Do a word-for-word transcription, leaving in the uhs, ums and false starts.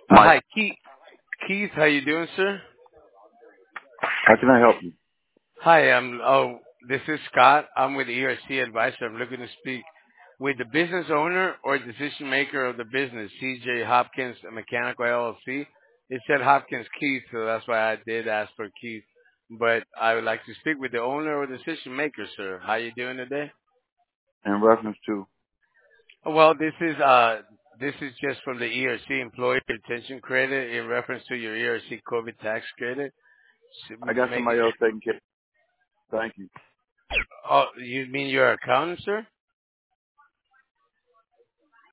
Uh, Mike, hi, Keith. Keith, how you doing, sir? how can I help you? Hi, I'm. Oh, this is Scott. I'm with E R C Advisor. I'm looking to speak with the business owner or decision maker of the business, C J Hopkins Mechanical L L C. It said Hopkins Keith, so that's why I did ask for Keith. But I would like to speak with the owner or decision maker, sir. How you doing today? In reference to, Well, this is uh, this is just from the E R C Employee Retention Credit in reference to your E R C COVID tax credit. S- I got Make somebody else taking care. Thank you. Oh, you mean your accountant, sir?